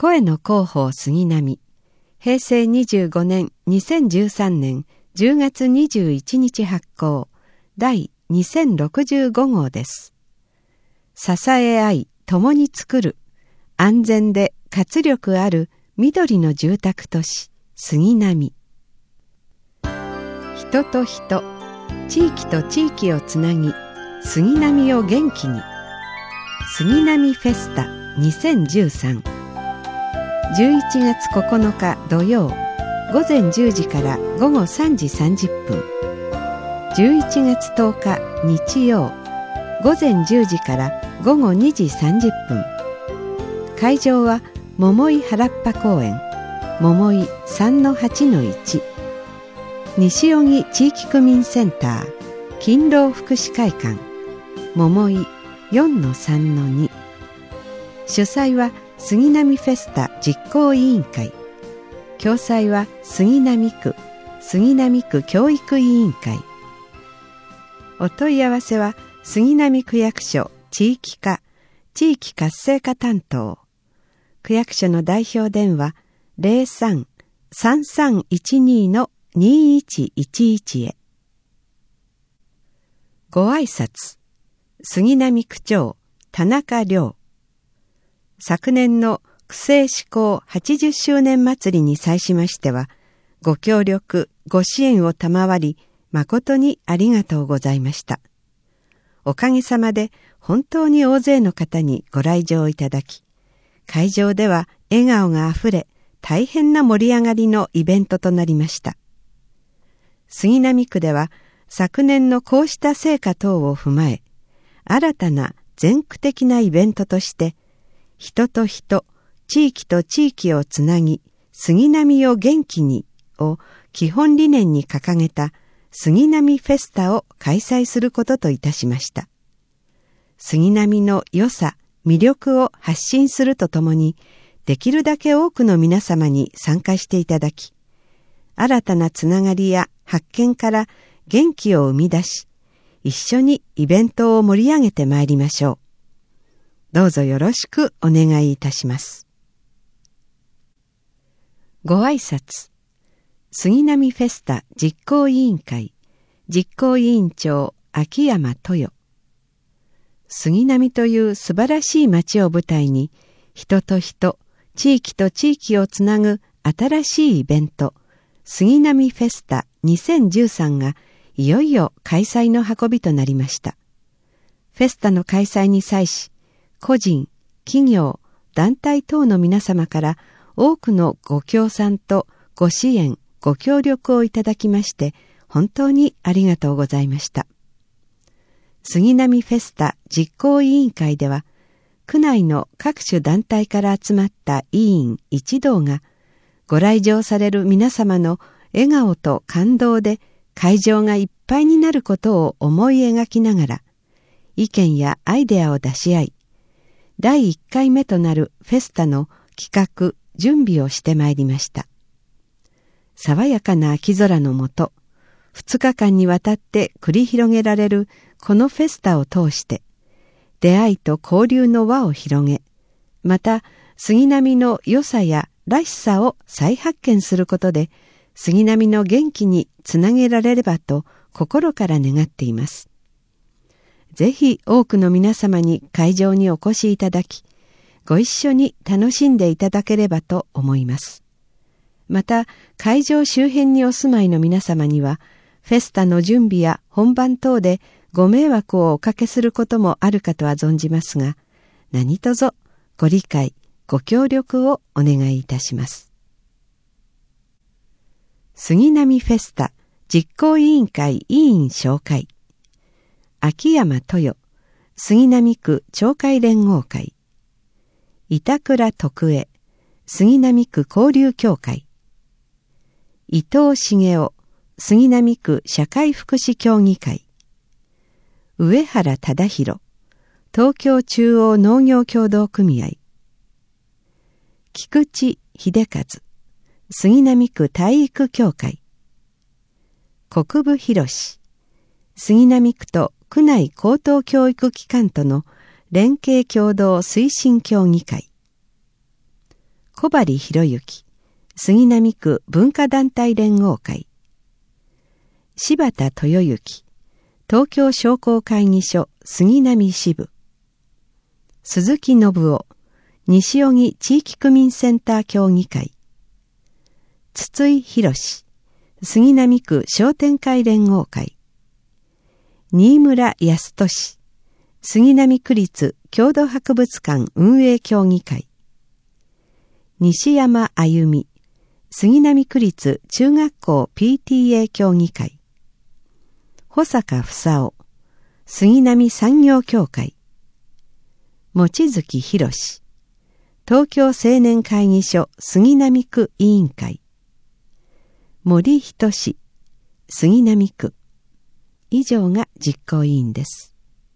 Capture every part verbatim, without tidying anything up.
声の広報杉並、へいせいにじゅうごねんにせんじゅうさんねんじゅうがつにじゅういちにち発行第にせんろくじゅうごごうです。支え合い共に作る安全で活力ある緑の住宅都市杉並。人と人、地域と地域をつなぎ、杉並を元気に。杉並フェスタにせんじゅうさん。じゅういちがつここのか土曜、ごぜんじゅうじからごごさんじさんじゅっぷん。じゅういちがつとおか日曜、ごぜんじゅうじからごごにじさんじゅっぷん。会場は桃井原っぱ公園、桃井 さんのはちのいち、西荻地域区民センター、勤労福祉会館、桃井 よんのさんのに。主催は杉並フェスタ実行委員会。共催は杉並区、杉並区教育委員会。お問い合わせは杉並区役所地域課、地域活性化担当。区役所の代表電話 ゼロさん さんさんいちに のにいちいちいち へ。ご挨拶、杉並区長田中良。昨年の区政施行はちじゅっしゅうねん祭りに際しましては、ご協力、ご支援を賜り、誠にありがとうございました。おかげさまで本当に大勢の方にご来場いただき、会場では笑顔があふれ、大変な盛り上がりのイベントとなりました。杉並区では昨年のこうした成果等を踏まえ、新たな全区的なイベントとして、人と人、地域と地域をつなぎ、杉並を元気にを基本理念に掲げた杉並フェスタを開催することといたしました。杉並の良さ、魅力を発信するとともに、できるだけ多くの皆様に参加していただき、新たなつながりや発見から元気を生み出し、一緒にイベントを盛り上げてまいりましょう。どうぞよろしくお願いいたします。ご挨拶、杉並フェスタ実行委員会実行委員長秋山豊。杉並という素晴らしい街を舞台に、人と人、地域と地域をつなぐ新しいイベント、杉並フェスタにせんじゅうさんがいよいよ開催の運びとなりました。フェスタの開催に際し、個人、企業、団体等の皆様から多くのご協賛とご支援、ご協力をいただきまして、本当にありがとうございました。杉並フェスタ実行委員会では、区内の各種団体から集まった委員一同が、ご来場される皆様の笑顔と感動で会場がいっぱいになることを思い描きながら、意見やアイデアを出し合い、だいいっかいめとなるフェスタの企画、準備をしてまいりました。爽やかな秋空のもと、ふつかかんにわたって繰り広げられるこのフェスタを通して、出会いと交流の輪を広げ、また杉並の良さやらしさを再発見することで、杉並の元気につなげられればと心から願っています。ぜひ多くの皆様に会場にお越しいただき、ご一緒に楽しんでいただければと思います。また、会場周辺にお住まいの皆様には、フェスタの準備や本番等でご迷惑をおかけすることもあるかとは存じますが、何卒ご理解、ご協力をお願いいたします。杉並フェスタ実行委員会委員紹介。秋山豊、杉並区町会連合会。板倉徳江、杉並区交流協会。伊藤茂雄、杉並区社会福祉協議会。上原忠弘、東京中央農業協同組合。菊池秀和、杉並区体育協会。国分博史、杉並区と区内高等教育機関との連携協同推進協議会。 小針博之、杉並区文化団体連合会。柴田豊之、東京商工会議所杉並支部。鈴木信夫、西荻地域区民センター協議会。筒井博史、杉並区商店会連合会。新村康俊、杉並区立郷土博物館運営協議会。西山あゆみ、杉並区立中学校 ピーティーエー 協議会。保坂房夫、杉並産業協会。望月博史、東京青年会議所杉並区委員会。森仁氏、杉並区。以上が実行委員です。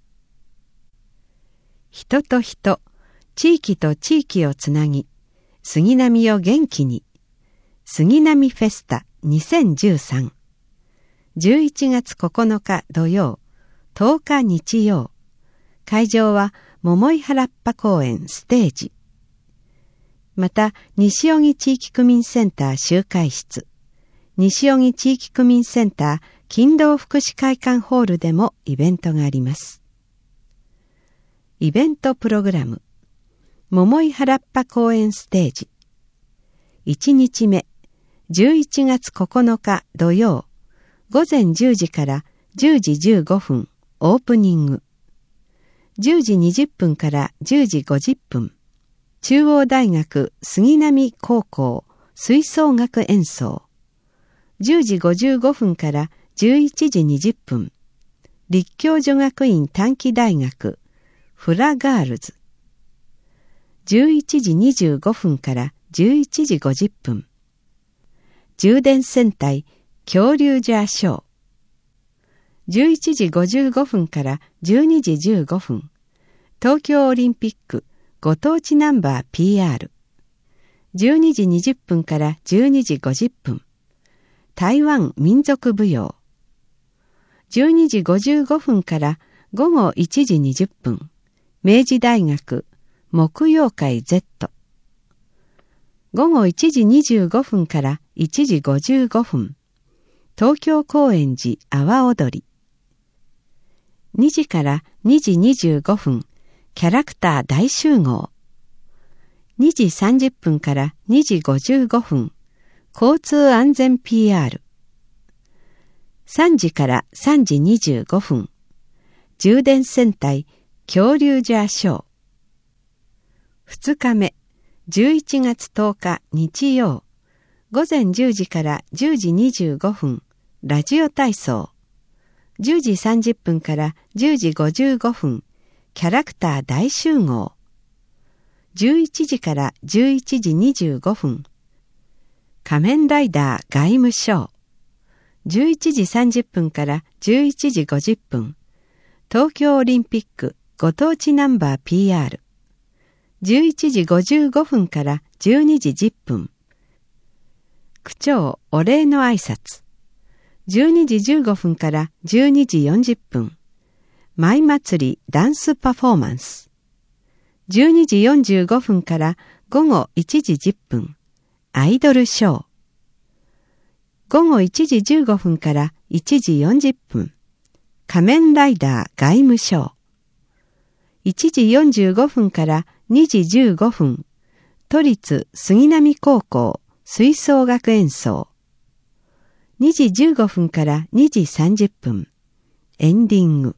人と人、地域と地域をつなぎ、杉並を元気に。杉並フェスタにせんじゅうさん。じゅういちがつここのか土曜、とおか日曜。会場は桃井原っぱ公園ステージ。また、西荻地域区民センター集会室、西荻地域区民センター勤労福祉会館ホールでもイベントがあります。イベントプログラム、桃井原っぱ公園ステージ。いちにちめ、じゅういちがつここのか土曜、ごぜんじゅうじからじゅうじじゅうごふんオープニング。じゅうじにじゅっぷんからじゅうじごじゅっぷん、中央大学杉並高校吹奏楽演奏。じゅうじごじゅうごふんからじゅういちじにじゅっぷん、立教女学院短期大学フラガールズ。じゅういちじにじゅうごふんからじゅういちじごじゅっぷん、充電戦隊恐竜ジャーショー。じゅういちじごじゅうごふんからじゅうにじじゅうごふん、東京オリンピックご当地ナンバー ピーアール。じゅうにじにじゅっぷんからじゅうにじごじゅっぷん、台湾民族舞踊。じゅうにじごじゅうごふんからごごいちじにじゅっぷん、明治大学木曜会 Z。ごごいちじにじゅうごふんからいちじごじゅうごふん、東京高円寺阿波踊り。にじからにじにじゅうごふん、キャラクター大集合。にじさんじゅっぷんからにじごじゅうごふん、交通安全 ピーアール。さんじからさんじにじゅうごふん、充電戦隊恐竜ジャーショー。ふつかめ、じゅういちがつとおか日曜、ごぜんじゅうじからじゅうじにじゅうごふん、ラジオ体操。じゅうじさんじゅっぷんからじゅうじごじゅうごふん、キャラクター大集合。じゅういちじからじゅういちじにじゅうごふん、仮面ライダー外務省。じゅういちじさんじゅっぷんからじゅういちじごじゅっぷん、東京オリンピックご当地ナンバー ピーアール。じゅういちじごじゅうごふんからじゅうにじじゅっぷん、区長お礼の挨拶。じゅうにじじゅうごふんからじゅうにじよんじゅっぷん、舞祭りダンスパフォーマンス。じゅうにじよんじゅうごふんからごごいちじじゅっぷん、アイドルショー。ごごいちじじゅうごふんからいちじよんじゅっぷん、仮面ライダー外務省。いちじよんじゅうごふんからにじじゅうごふん、都立杉並高校吹奏楽演奏。にじじゅうごふんからにじさんじゅっぷん、エンディング。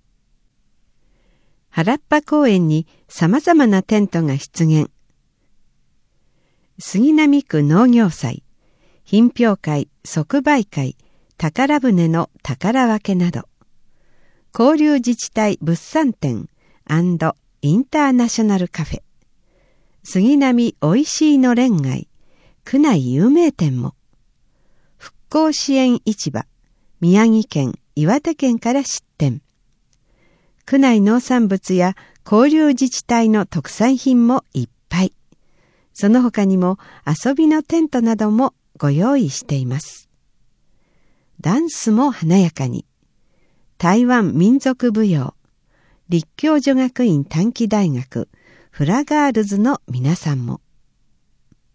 原っぱ公園に様々なテントが出現。杉並区農業祭、品評会、即売会、宝船の宝分けなど、交流自治体物産展&インターナショナルカフェ、杉並おいしいのれん街、区内有名店も、復興支援市場、宮城県、岩手県から出店。区内農産物や交流自治体の特産品もいっぱい。その他にも遊びのテントなどもご用意しています。ダンスも華やかに。台湾民族舞踊、立教女学院短期大学フラガールズの皆さんも。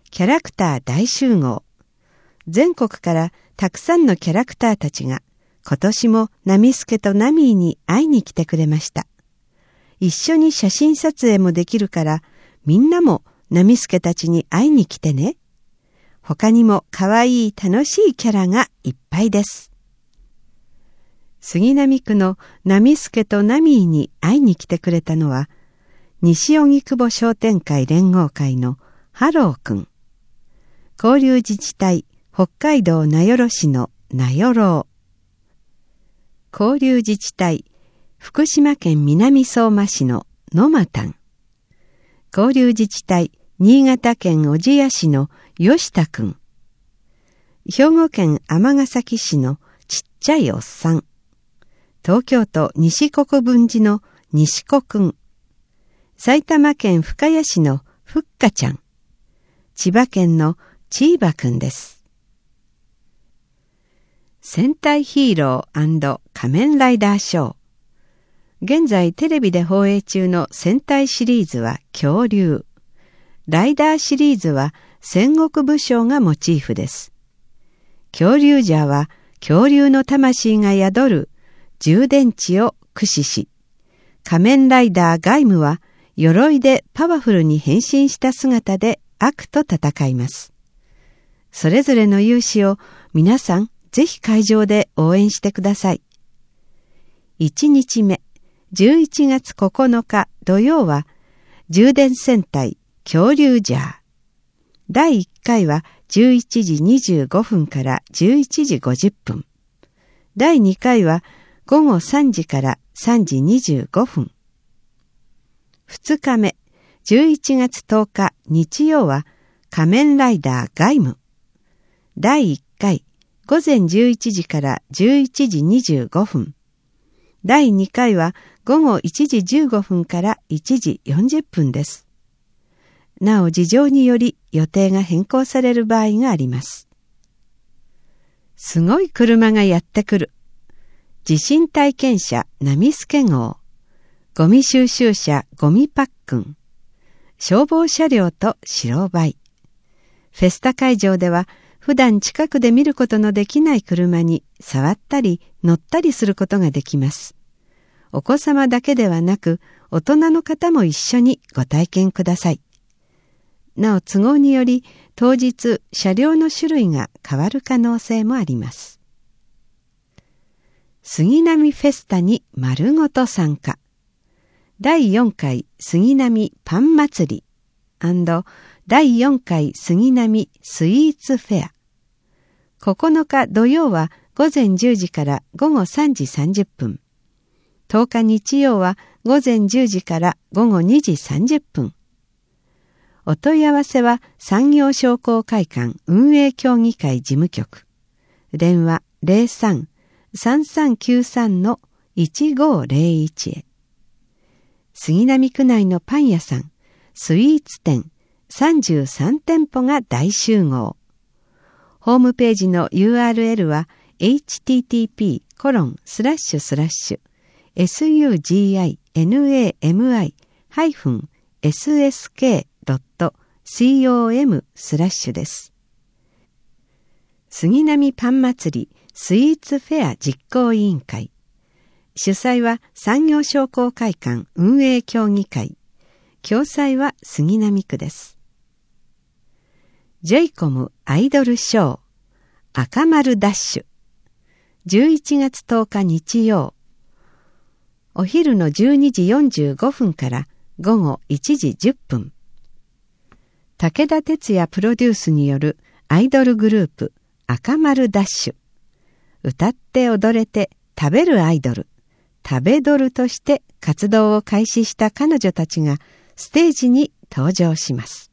キャラクター大集合。全国からたくさんのキャラクターたちが今年もナミスケとナミーに会いに来てくれました。一緒に写真撮影もできるからみんなもナミスケたちに会いに来てね。他にもかわいい楽しいキャラがいっぱいです。杉並区のナミスケとナミーに会いに来てくれたのは西荻窪商店会連合会のハローくん。交流自治体北海道名寄市の名寄。交流自治体福島県南相馬市の野間たん。交流自治体新潟県小千谷市の吉田くん。兵庫県尼崎市のちっちゃいおっさん。東京都西国分寺の西子くん。埼玉県深谷市のふっかちゃん。千葉県のチーバくんです。戦隊ヒーロー&仮面ライダーショー。現在テレビで放映中の戦隊シリーズは恐竜。ライダーシリーズは戦国武将がモチーフです。恐竜ジャーは恐竜の魂が宿る充電池を駆使し、仮面ライダーガイムは鎧でパワフルに変身した姿で悪と戦います。それぞれの勇姿を皆さんぜひ会場で応援してください。いちにちめ、じゅういちがつここのか土曜は充電戦隊恐竜ジャー。だいいっかいはじゅういちじにじゅうごふんからじゅういちじごじゅっぷん。だいにかいはごごさんじからさんじにじゅうごふん。ふつかめ、じゅういちがつとおか日曜は仮面ライダーガイム。だいいっかい、ごぜんじゅういちじからじゅういちじにじゅうごふん。だいにかいはごごいちじじゅうごふんからいちじよんじゅっぷんです。なお事情により予定が変更される場合があります。すごい車がやってくる。地震体験車ナミスケ号。ゴミ収集車ゴミパックン。消防車両と白バイ。フェスタ会場では普段近くで見ることのできない車に触ったり乗ったりすることができます。お子様だけではなく大人の方も一緒にご体験ください。なお都合により当日車両の種類が変わる可能性もあります。杉並フェスタに丸ごと参加。だいよんかい杉並パン祭り&だいよんかい杉並スイーツフェア。ここのか土曜はごぜんじゅうじからごごさんじさんじゅっぷん。とおか日曜はごぜんじゅうじからごごにじさんじゅっぷん。お問い合わせは産業商工会館運営協議会事務局。電話 ゼロさん さんさんきゅうさん いちごゼロいち へ。杉並区内のパン屋さん、スイーツ店、さんじゅうさんてんぽが大集合。ホームページの ユーアールエル は エイチティーティーピーコロンスラッシュスラッシュエスユージーアイエヌエーエムアイハイフンエスエスケードットコム スラッシュです。杉並パン祭りスイーツフェア実行委員会。主催は産業商工会館運営協議会。共催は杉並区です。ジェイコム アイドルショー赤丸ダッシュ。じゅういちがつとおか日曜。お昼のじゅうにじよんじゅうごふんからごごいちじじゅっぷん。武田鉄矢プロデュースによるアイドルグループ赤丸ダッシュ。歌って踊れて食べるアイドル、食べドルとして活動を開始した彼女たちがステージに登場します。